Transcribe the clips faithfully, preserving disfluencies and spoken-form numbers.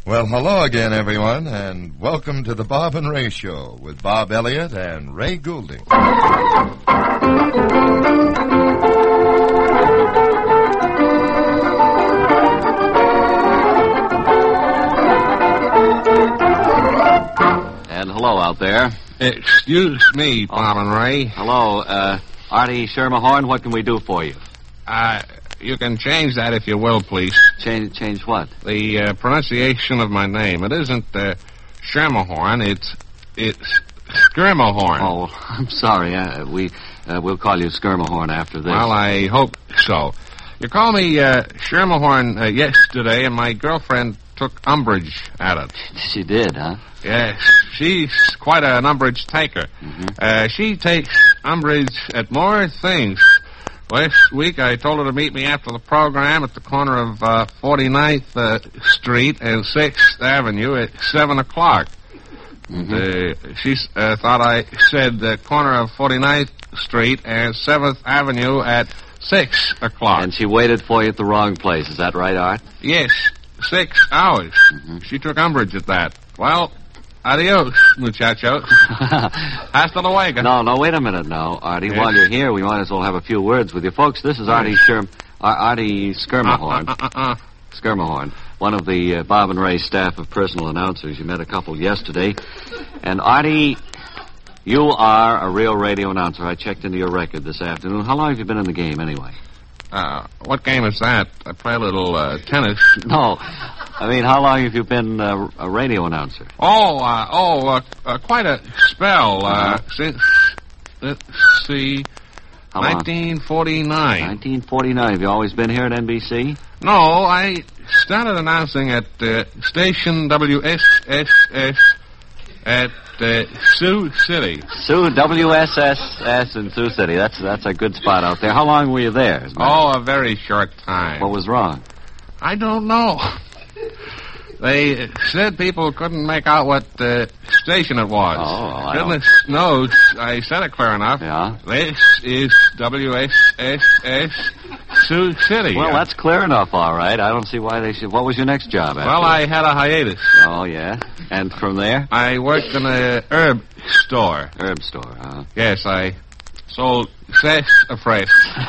Well, hello again, everyone, and welcome to the Bob and Ray Show with Bob Elliott and Ray Goulding. And hello out there. Excuse me, Bob and Ray. Hello, uh, Artie Schermerhorn, what can we do for you? Uh, you can change that if you will, please. Change change what? The uh, pronunciation of my name. It isn't uh, Schermerhorn, it's it's Skirmerhorn. Oh, I'm sorry. Uh, we, uh, we'll call you Skirmerhorn after this. Well, I hope so. You called me uh, Schermerhorn uh, yesterday, and my girlfriend took umbrage at it. She did, huh? Yes, she's quite an umbrage taker. Mm-hmm. Uh, she takes umbrage at more things. Last week, I told her to meet me after the program at the corner of uh, forty-ninth uh, Street and sixth Avenue at seven o'clock. Mm-hmm. Uh, she uh, thought I said the corner of forty-ninth Street and seventh Avenue at six o'clock. And she waited for you at the wrong place. Is that right, Art? Yes, six hours. Mm-hmm. She took umbrage at that. Well, adios, muchachos. Hasta luego. No, no, wait a minute now, Artie. Yes. While you're here, we might as well have a few words with you. Folks, this is Artie Scherm... Ar- Artie Skirmerhorn. Uh, uh, uh, uh. Skirmerhorn, one of the uh, Bob and Ray staff of personal announcers. You met a couple yesterday. And, Artie, you are a real radio announcer. I checked into your record this afternoon. How long have you been in the game, anyway? Uh, what game is that? I play a little uh, tennis. No. I mean, how long have you been uh, a radio announcer? Oh, uh, oh, uh, uh, quite a spell. Uh, Uh-huh. Since, let's see, How long? nineteen forty-nine. nineteen forty-nine. Have you always been here at N B C? No, I started announcing at uh, station W S S S at uh, Sioux City. Sioux, W S S S in Sioux City. That's that's a good spot out there. How long were you there? as a matter- Oh, a very short time. What was wrong? I don't know. They said people couldn't make out what uh, station it was. Oh, well, I don't- Goodness knows, I said it clear enough. Yeah? This is W S S S Sioux City. Well, Uh, that's clear enough, all right. I don't see why they should... What was your next job after Well, I had a hiatus. Oh, yeah? And from there? I worked in a herb store. Herb store, huh? Yes, I sold sassafras.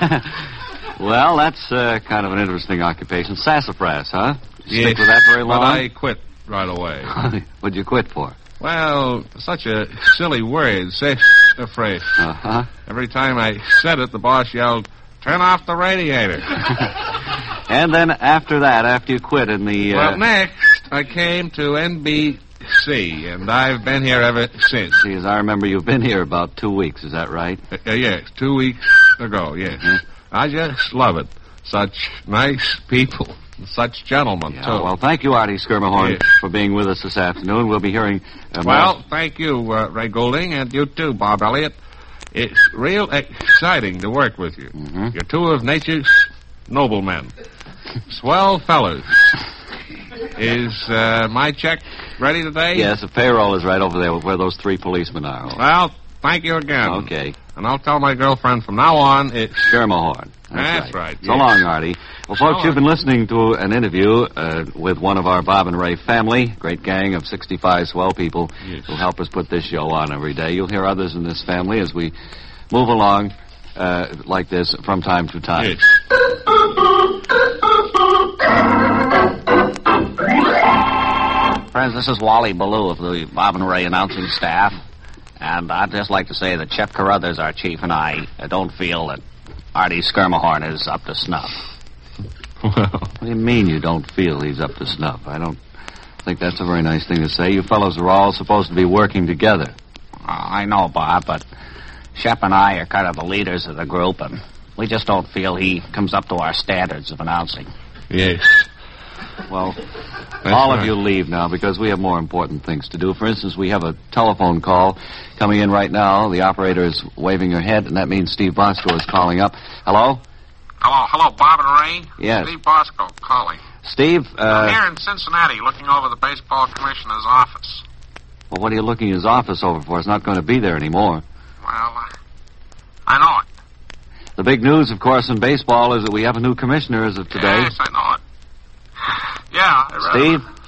Well, that's uh, kind of an interesting occupation. Sassafras, huh? Yes, Stick with that very long? but I quit right away. What'd you quit for? Well, such a silly word, sassafras. Uh-huh. Every time I said it, the boss yelled, "Turn off the radiator." And then after that, after you quit in the... Uh... Well, next, I came to N B C, and I've been here ever since. See, as I remember, you've been here about two weeks. Is that right? Uh, uh, yes, two weeks ago, yes. Mhm. I just love it. Such nice people. Such gentlemen, Yeah, too. well, thank you, Artie Skirmerhorn, Yes. for being with us this afternoon. We'll be hearing... Uh, more- Well, thank you, uh, Ray Goulding, and you too, Bob Elliott. It's real exciting to work with you. Mhm. You're two of nature's noblemen. Swell fellas. Is uh, my check ready today? Yes, the payroll is right over there where those three policemen are. Well, thank you again. Okay. And I'll tell my girlfriend from now on it's... Skirmerhorn. That's right, So yes. long, Artie. Well, So folks, long. you've been listening to an interview uh, with one of our Bob and Ray family, great gang of sixty-five swell people Yes. who help us put this show on every day. You'll hear others in this family as we move along uh, like this from time to time. Yes. Friends, this is Wally Ballou of the Bob and Ray announcing staff. And I'd just like to say that Chet Carruthers, our chief, and I uh, don't feel that Artie Skirmerhorn is up to snuff. Well, What do you mean you don't feel he's up to snuff? I don't think that's a very nice thing to say. You fellows are all supposed to be working together. Uh, I know, Bob, but Shep and I are kind of the leaders of the group, and we just don't feel he comes up to our standards of announcing. yes. Well, That's all of right. you leave now because we have more important things to do. For instance, we have a telephone call coming in right now. The operator is waving her head, and that means Steve Bosco is calling up. Hello? Hello, hello, Bob and Ray. Yes. Steve Bosco calling. Steve, I'm uh... here in Cincinnati looking over the baseball commissioner's office. Well, what are you looking his office over for? It's not going to be there anymore. Well, uh, I know it. The big news, of course, in baseball is that we have a new commissioner as of today. Yes, I know it. Yeah. I really- Steve?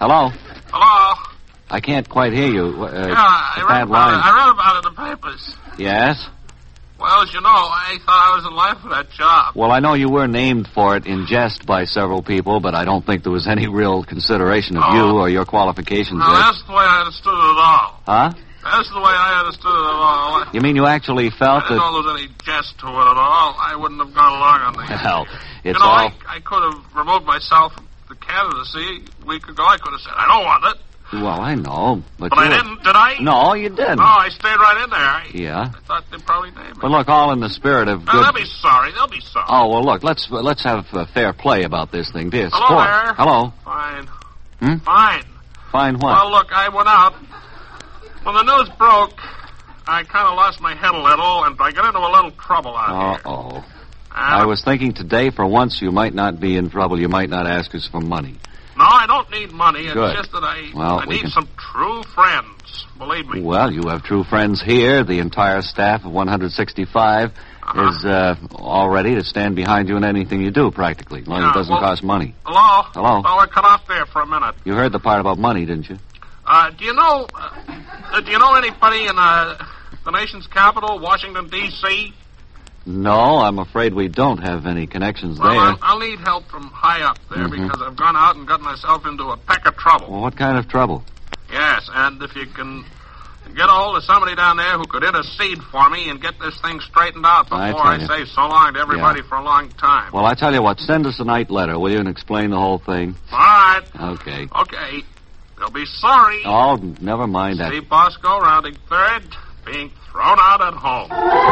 Hello? Hello? I can't quite hear you. Uh, yeah, I read, bad about line. it. I read about it in the papers. Yes? Well, as you know, I thought I was in line for that job. Well, I know you were named for it in jest by several people, but I don't think there was any real consideration of Oh. you or your qualifications Now, there. that's the way I understood it at all. Huh? That's the way I understood it at all. I, You mean you actually I felt didn't that... know there was any jest to it at all. I wouldn't have gone along on these. Well, you it's know, all... I, I could have removed myself from the candidacy a week ago. I could have said, I don't want it. Well, I know, but, But you I were- didn't, did I? No, you didn't. No, I stayed right in there. I, Yeah. I thought they'd probably name me. But look, all in the spirit of Now, good... they'll be sorry. They'll be sorry. Oh, well, look, let's let's have uh, fair play about this thing, dear. Hello Sport. there. Hello. Fine. Hmm? Fine. Fine what? Well, look, I went out. When the news broke, I kind of lost my head a little, and I got into a little trouble out here. Uh-oh. And- I was thinking today, for once, you might not be in trouble. You might not ask us for money. No, I don't need money. It's Good. just that I, Well, I we need can- some true friends. Believe me. Well, you have true friends here. The entire staff of one hundred sixty-five Uh-huh. is uh, all ready to stand behind you in anything you do, practically, as long as Yeah, it doesn't well- cost money. Hello? Hello? Oh, I cut off there for a minute. You heard the part about money, didn't you? Uh, do you know, uh, uh, do you know anybody in, uh, the nation's capital, Washington, D C? No, I'm afraid we don't have any connections Well, there. I'll, I'll need help from high up there Mhm. because I've gone out and got myself into a peck of trouble. Well, what kind of trouble? Yes, and if you can get a hold of somebody down there who could intercede for me and get this thing straightened out I before tell I, you. say so long to everybody Yeah. for a long time. Well, I tell you what, send us a night letter, will you, and explain the whole thing? All right. Okay. Okay. They'll be sorry. Oh, never mind that. See Bosco rounding third, being thrown out at home.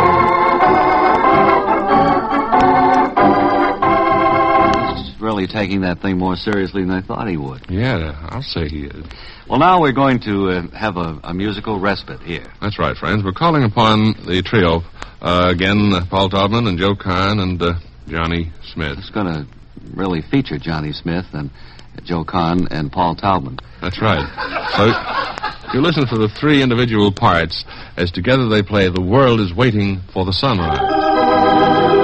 He's really taking that thing more seriously than I thought he would. Yeah, I'll say he is. Well, now we're going to uh, have a, a musical respite here. That's right, friends. We're calling upon the trio. Uh, again, uh, Paul Taubman and Joe Kahn and uh, Johnny Smith. It's going to really feature Johnny Smith and Joe Kahn and Paul Taubman. That's right. So you listen for the three individual parts as together they play The World is Waiting for the Sunrise.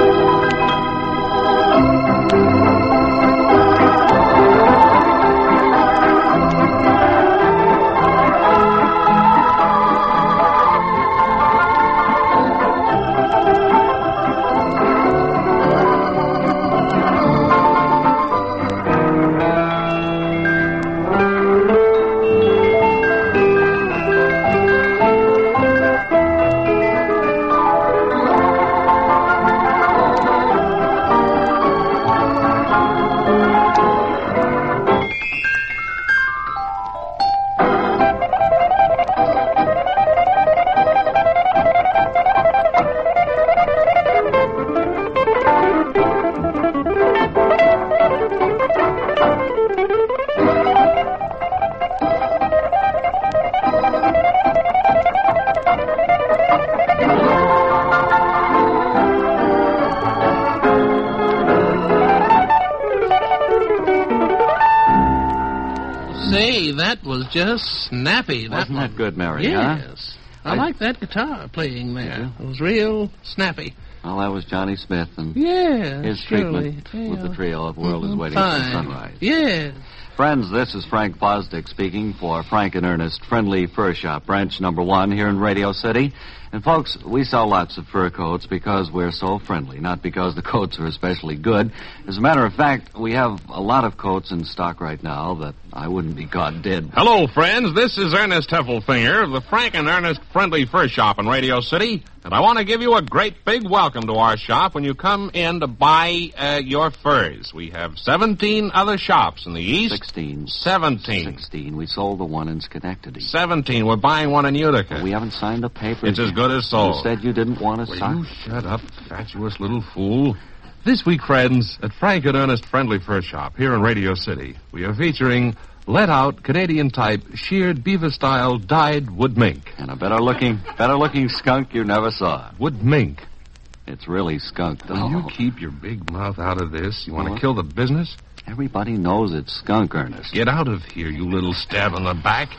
Say, that was just snappy. That Wasn't one. that good, Mary, huh? Yes. I, I- like that guitar playing there. Yeah. It was real snappy. Well, that was Johnny Smith and Yeah, his surely. treatment with Yeah. the trio of World is Mhm. Waiting Fine. for Sunrise. Yes. Friends, this is Frank Fosdick speaking for Frank and Ernest Friendly Fur Shop, branch number one here in Radio City. And folks, we sell lots of fur coats because we're so friendly, not because the coats are especially good. As a matter of fact, we have a lot of coats in stock right now that I wouldn't be caught dead. Hello, friends. This is Ernest Heffelfinger of the Frank and Ernest Friendly Fur Shop in Radio City. And I want to give you a great big welcome to our shop when you come in to buy uh, your furs. We have seventeen other shops in the East. Sixteen. Seventeen. Sixteen. We sold the one in Schenectady. Seventeen. We're buying one in Utica. We haven't signed the papers. It's as good as sold. You said you didn't want to Will sign. you shut up, fatuous little fool? This week, friends, at Frank and Ernest Friendly Fur Shop here in Radio City, we are featuring let-out Canadian-type sheared beaver-style dyed wood mink. And a better-looking, better-looking skunk you never saw. Wood mink. It's really skunk, though. Will you keep your big mouth out of this? You want to What? kill the business? Everybody knows it's skunk, Ernest. Get out of here, you little stab on the back.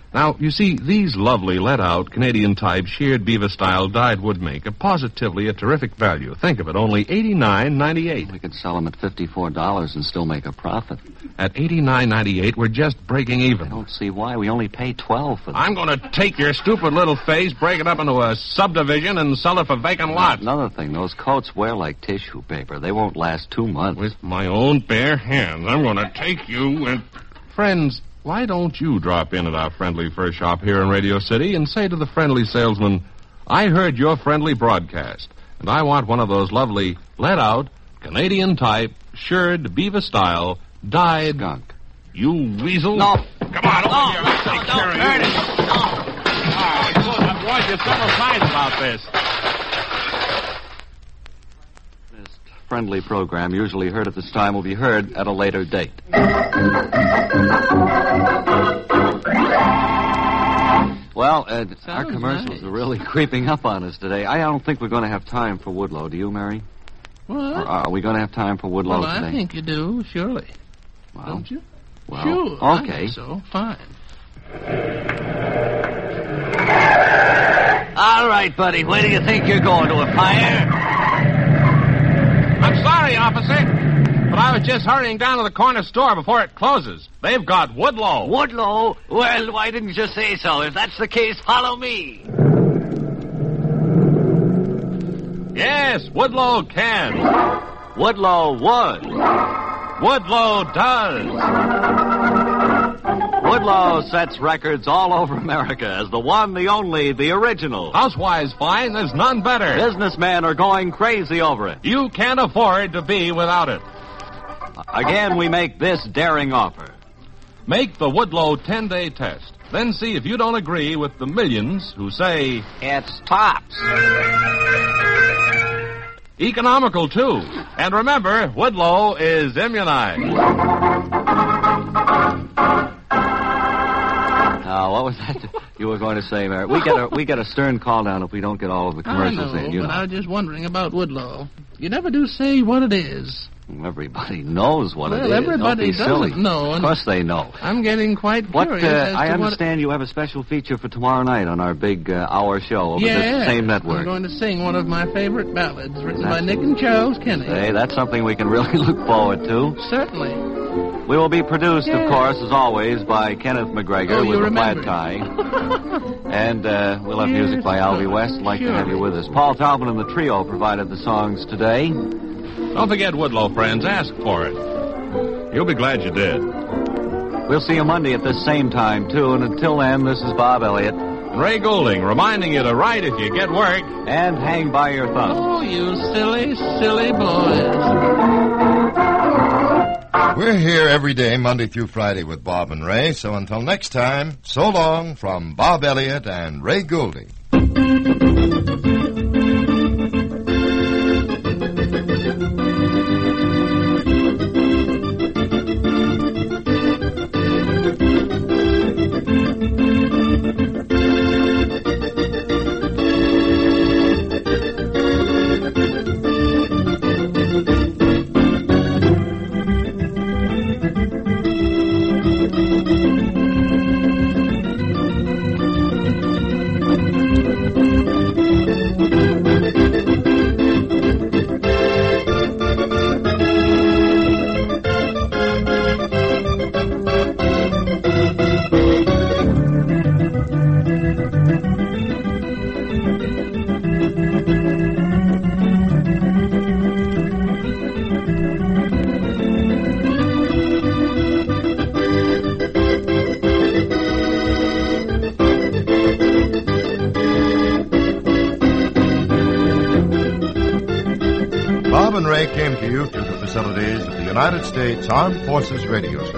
Now, you see, these lovely let-out Canadian-type sheared beaver-style dyed wood make are positively a terrific value. Think of it, only eighty-nine ninety-eight. We could sell them at fifty-four dollars and still make a profit. At eighty-nine ninety-eight, we're just breaking even. I don't see why. We only pay twelve for them. I'm going to take your stupid little face, break it up into a subdivision, and sell it for vacant lots. Another thing, those coats wear like tissue paper. They won't last two months. With my own bare hands, I'm going to take you and... Friends, why don't you drop in at our friendly fur shop here in Radio City and say to the friendly salesman, I heard your friendly broadcast, and I want one of those lovely let-out, Canadian-type, shirred, beaver-style, dyed... Skunk. You weasel. No. Come on, over No, here. Let's no, take no, care of Ernie, you. no. All right, good. Boys, you're several times about this. This friendly program, usually heard at this time, will be heard at a later date. Well, uh, our commercials nice. are really creeping up on us today. I don't think we're going to have time for Woodlow. Do you, Mary? What? Or are we going to have time for Woodlow Well, today? I think you do, surely. Well, Don't you? well, Sure. I okay. think so. Fine. All right, buddy. Where do you think you're going? To a fire? I'm sorry, officer, but I was just hurrying down to the corner store before it closes. They've got Woodlow. Woodlow? Well, why didn't you say so? If that's the case, follow me. Yes, Woodlow can. Woodlow would. Woodlow does. Woodlow sets records all over America as the one, the only, the original. Housewives fine, there's none better. Businessmen are going crazy over it. You can't afford to be without it. Again, we make this daring offer. Make the Woodlow ten-day test. Then see if you don't agree with the millions who say... It's tops. Economical, too. And remember, Woodlow is immunized. Now, what was that you were going to say, Mary? We get a we get a stern call down if we don't get all of the I commercials know, in. You but know. I was just wondering about Woodlow. You never do say what it is. Everybody knows what Well, it is. everybody Don't be silly. doesn't know, Of and- course they know. I'm getting quite What curious uh, as to I what... understand you have a special feature for tomorrow night on our big uh, hour show over Yeah, this same network. I'm going to sing one of my favorite ballads written by That's- Nick and Charles Kenny. Hey, that's something we can really look forward to. Certainly. We will be produced, Yeah. of course, as always, by Kenneth McGregor Oh, you with the plaid remembered. tie. And uh, we'll have music Yes, by Alvy sure. West. I'd like to Sure. have you with us. Paul Talbot and the trio provided the songs today. Don't forget Woodlow, friends. Ask for it. You'll be glad you did. We'll see you Monday at this same time, too. And until then, this is Bob Elliott. Ray Goulding reminding you to write if you get work. And hang by your thumb. Oh, you silly, silly boys. We're here every day, Monday through Friday, with Bob and Ray. So until next time, so long from Bob Elliott and Ray Goulding. Bob and Ray came to you through the facilities of the United States Armed Forces Radio Service.